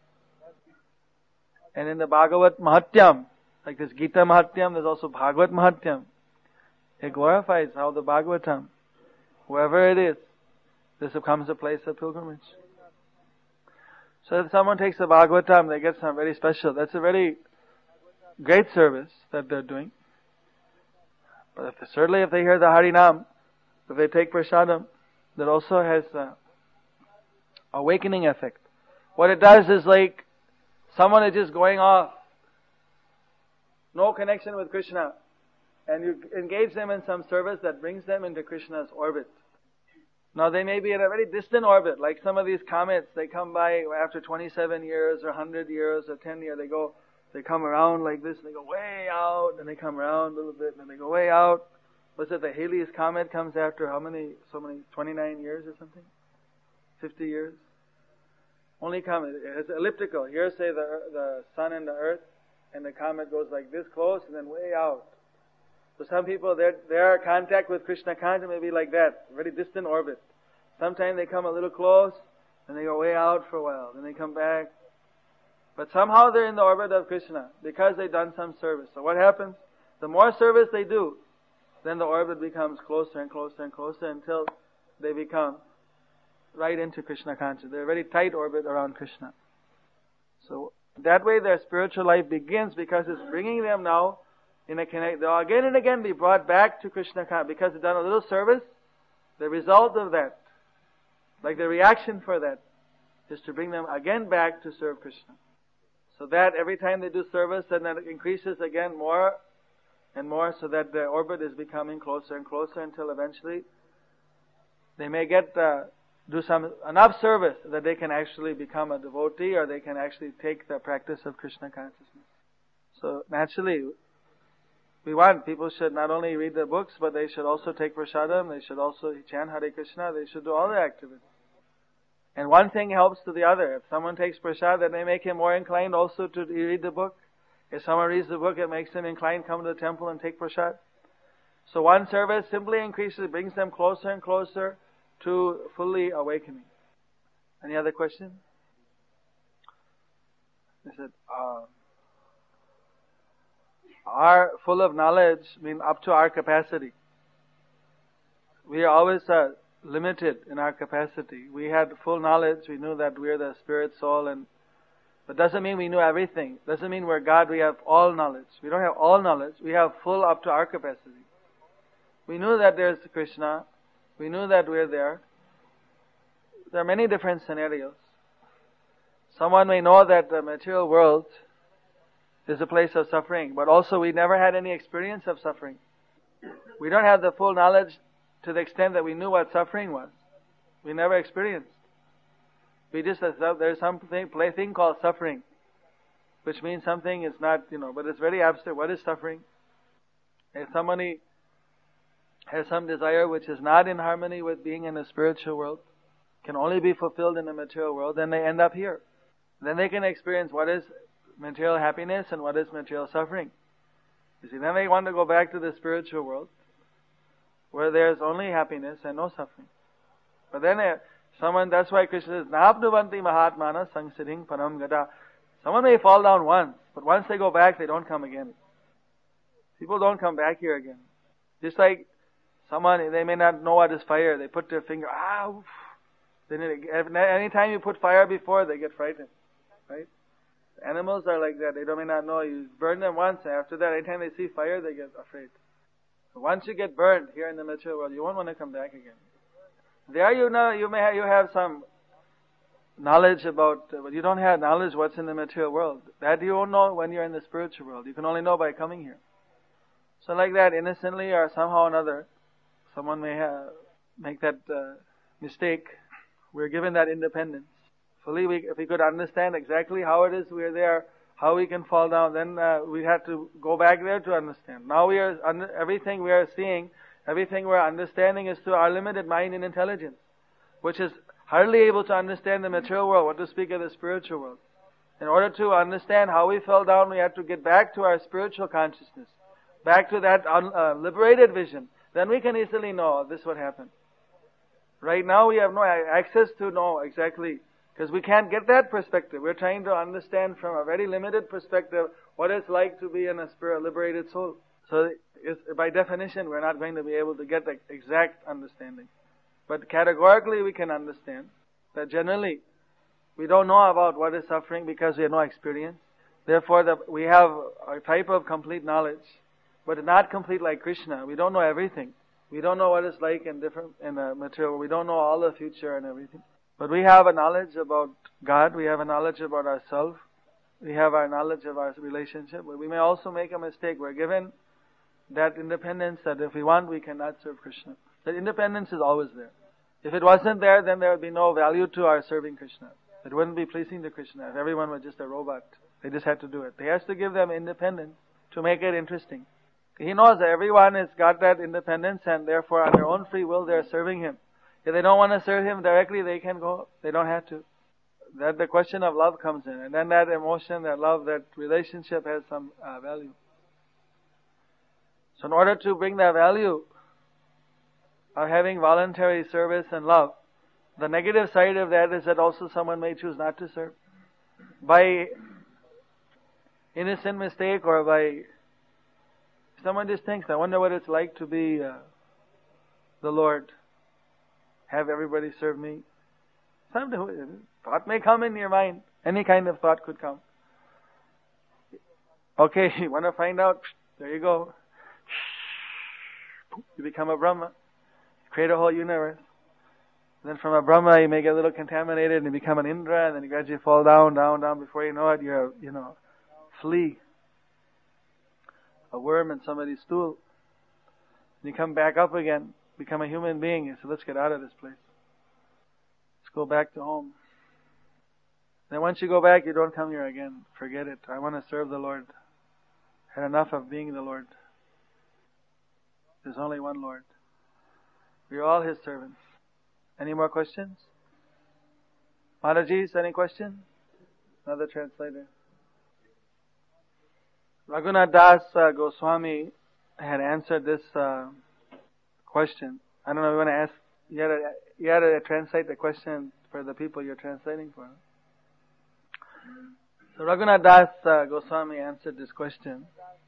And in the Bhagavat Mahatyam, like this Gita Mahatyam, there's also Bhagavat Mahatyam. It glorifies how the Bhagavatam, whoever it is, this becomes a place of pilgrimage. So if someone takes the Bhagavatam, they get something very special. That's a very great service that they're doing. But if, certainly if they hear the Harinam, if they take Prasadam, that also has a awakening effect. What it does is like someone is just going off, no connection with Krishna, and you engage them in some service that brings them into Krishna's orbit. Now they may be in a very distant orbit, like some of these comets, they come by after twenty-seven years or one hundred years or ten years, they go, they come around like this, and they go way out, and they come around a little bit, and then they go way out. Was it the Halley's Comet comes after how many, so many, twenty-nine years or something? fifty years? Only comet. It's elliptical. Here say the the sun and the earth, and the comet goes like this close and then way out. So some people, their their contact with Krishna consciousness may be like that, very distant orbit. Sometimes they come a little close, and they go way out for a while, then they come back. But somehow they're in the orbit of Krishna, because they've done some service. So what happens? The more service they do, then the orbit becomes closer and closer and closer until they become right into Krishna consciousness. They're a very tight orbit around Krishna. So that way their spiritual life begins, because it's bringing them now in a connect. They'll again and again be brought back to Krishna consciousness because they've done a little service. The result of that, like the reaction for that, is to bring them again back to serve Krishna. So that every time they do service, then that increases again more and more, so that the orbit is becoming closer and closer until eventually they may get uh, do some enough service that they can actually become a devotee, or they can actually take the practice of Krishna consciousness. So naturally, we want people should not only read the books, but they should also take prasadam, they should also chant Hare Krishna, they should do all the activities. And one thing helps to the other. If someone takes prasad, then they make him more inclined also to read the book. If someone reads the book, it makes him inclined to come to the temple and take prasad. So one service simply increases, brings them closer and closer to fully awakening. Any other questions? They said, uh, are full of knowledge, mean up to our capacity. We are always uh, limited in our capacity. We had full knowledge, we knew that we are the spirit, soul, and but doesn't mean we knew everything. Doesn't mean we're God, we have all knowledge. We don't have all knowledge, we have full up to our capacity. We knew that there's Krishna, we knew that we're there. There are many different scenarios. Someone may know that the material world is a place of suffering, but also we never had any experience of suffering. We don't have the full knowledge to the extent that we knew what suffering was. We never experienced. We just, there's something, thing called suffering, which means something is not, you know, but it's very abstract. What is suffering? If somebody has some desire which is not in harmony with being in the spiritual world, can only be fulfilled in the material world, then they end up here. Then they can experience what is material happiness and what is material suffering. You see, then they want to go back to the spiritual world, where there's only happiness and no suffering. But then uh, someone, that's why Krishna says, Nāpnuvanti mahatmana samsiddhing param gata. Someone may fall down once, but once they go back, they don't come again. People don't come back here again. Just like someone, they may not know what is fire. They put their finger, ah, oof. Then anytime you put fire before, they get frightened. Right? Animals are like that. They don't may not know. You burn them once, and after that, anytime they see fire, they get afraid. So once you get burned here in the material world, you won't want to come back again. There you know, you may have, you have some knowledge about, but you don't have knowledge what's in the material world. That you won't know when you're in the spiritual world. You can only know by coming here. So like that, innocently or somehow or another, someone may have, make that uh, mistake. We're given that independence. Fully, we, if we could understand exactly how it is we're there, how we can fall down, then uh, we have to go back there to understand. Now we are, under, everything we are seeing, everything we're understanding is through our limited mind and intelligence, which is hardly able to understand the material world, what to speak of the spiritual world. In order to understand how we fell down, we have to get back to our spiritual consciousness, back to that un, uh, liberated vision. Then we can easily know this would happen. Right now we have no access to know exactly, because we can't get that perspective. We're trying to understand from a very limited perspective what it's like to be in a spirit, liberated soul. So it's, by definition, we're not going to be able to get the exact understanding. But categorically we can understand that generally we don't know about what is suffering because we have no experience. Therefore the, we have a type of complete knowledge, but not complete like Krishna. We don't know everything. We don't know what it's like in different in the material. We don't know all the future and everything. But we have a knowledge about God. We have a knowledge about ourselves. We have our knowledge of our relationship. But we may also make a mistake. We're given that independence that if we want, we cannot serve Krishna. That independence is always there. If it wasn't there, then there would be no value to our serving Krishna. It wouldn't be pleasing to Krishna if everyone was just a robot. They just had to do it. He has to give them independence to make it interesting. He knows that everyone has got that independence and therefore on their own free will they're serving Him. If they don't want to serve Him directly, they can go. They don't have to. That the question of love comes in. And then that emotion, that love, that relationship has some uh, value. So in order to bring that value of having voluntary service and love, the negative side of that is that also someone may choose not to serve. By innocent mistake or by someone just thinks, I wonder what it's like to be uh, the Lord. Have everybody serve me. Some thought may come in your mind. Any kind of thought could come. Okay, you want to find out? There you go. You become a Brahma. Create a whole universe. Then from a Brahma, you may get a little contaminated and you become an Indra, and then you gradually fall down, down, down. Before you know it, you're, you know, flea. A worm in somebody's stool. And you come back up again, become a human being. You say, let's get out of this place. Let's go back to home. Then once you go back, you don't come here again. Forget it. I want to serve the Lord. I had enough of being the Lord. There's only one Lord. We're all His servants. Any more questions? Mataji, any questions? Another translator. Raghunath Das uh, Goswami had answered this uh, question. I don't know if you want to ask, you had, to, you had to translate the question for the people you're translating for. So Raghunath Das uh, Goswami answered this question.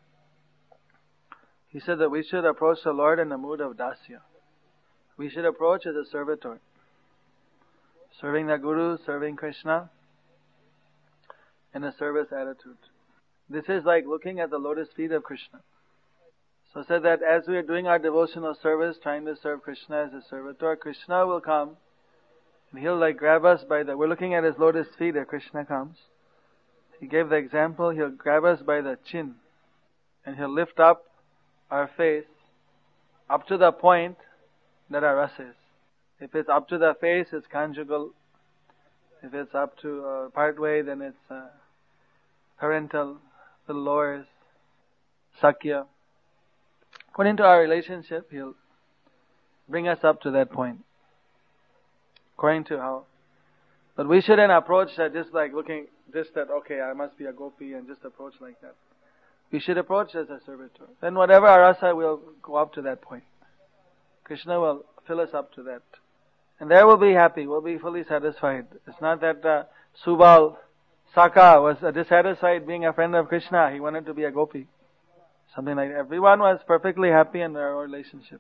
He said that we should approach the Lord in the mood of dasya. We should approach as a servitor. Serving the Guru, serving Krishna in a service attitude. This is like looking at the lotus feet of Krishna. So said that as we are doing our devotional service, trying to serve Krishna as a servitor, Krishna will come and He'll like grab us by the, we're looking at His lotus feet as Krishna comes. He gave the example, He'll grab us by the chin and He'll lift up our face up to the point that our rasa is. If it's up to the face, it's conjugal. If it's up to uh, part way, then it's uh, parental. The lower is sakya. According to our relationship, He'll bring us up to that point. According to how. But we shouldn't approach that just like looking, just that, okay, I must be a gopi and just approach like that. We should approach as a servitor. Then whatever our rasa, will go up to that point. Krishna will fill us up to that. And there we'll be happy, we'll be fully satisfied. It's not that uh, Subal Saka was uh, dissatisfied being a friend of Krishna. He wanted to be a gopi. Something like that. Everyone was perfectly happy in their relationship.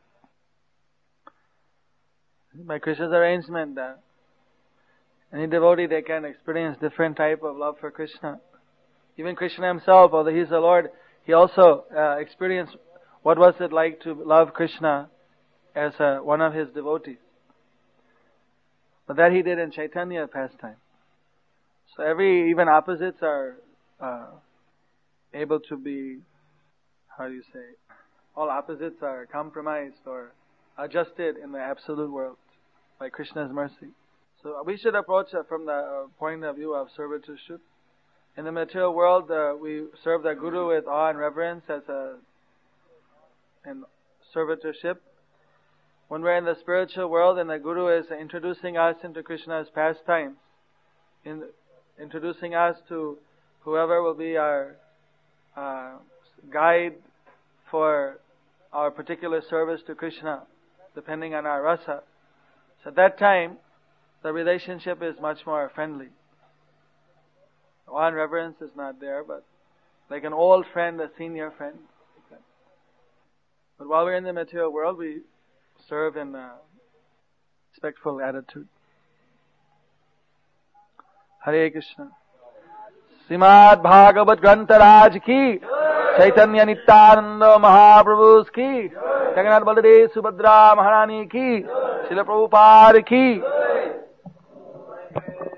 By Krishna's arrangement, uh, any devotee, they can experience different type of love for Krishna. Even Krishna Himself, although He's the Lord, He also uh, experienced what was it like to love Krishna as uh, one of His devotees. But that He did in Chaitanya pastime. So every, even opposites are uh, able to be, how do you say, all opposites are compromised or adjusted in the absolute world by Krishna's mercy. So we should approach it from the uh, point of view of servitorship. In the material world, uh, we serve the Guru with awe and reverence as a in servitorship. When we're in the spiritual world and the Guru is introducing us into Krishna's pastimes, in introducing us to whoever will be our uh, guide for our particular service to Krishna, depending on our rasa. So at that time, the relationship is much more friendly. Awe and reverence is not there, but like an old friend, a senior friend. But while we're in the material world, we serve in a respectful attitude. Hare Krishna. Srimad Bhagavad Grantha Raj ki, Chaitanya Nityananda Mahaprabhu's ki, Jagannath Baladev Subhadra Maharani ki, Srila Prabhupada ki.